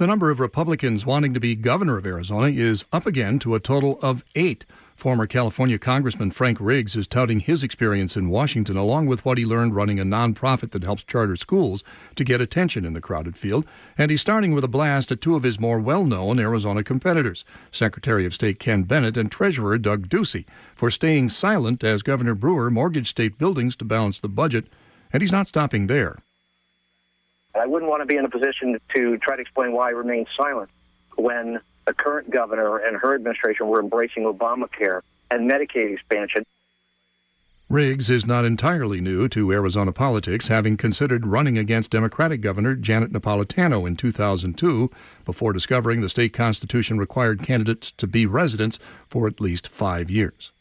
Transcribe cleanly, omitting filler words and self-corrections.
The number of Republicans wanting to be governor of Arizona is up again to a total of 8. Former California Congressman Frank Riggs is touting his experience in Washington along with what he learned running a nonprofit that helps charter schools to get attention in the crowded field. And he's starting with a blast at two of his more well-known Arizona competitors, Secretary of State Ken Bennett and Treasurer Doug Ducey, for staying silent as Governor Brewer mortgaged state buildings to balance the budget. And he's not stopping there. I wouldn't want to be in a position to try to explain why I remained silent when the current governor and her administration were embracing Obamacare and Medicaid expansion. Riggs is not entirely new to Arizona politics, having considered running against Democratic Governor Janet Napolitano in 2002 before discovering the state constitution required candidates to be residents for at least 5 years.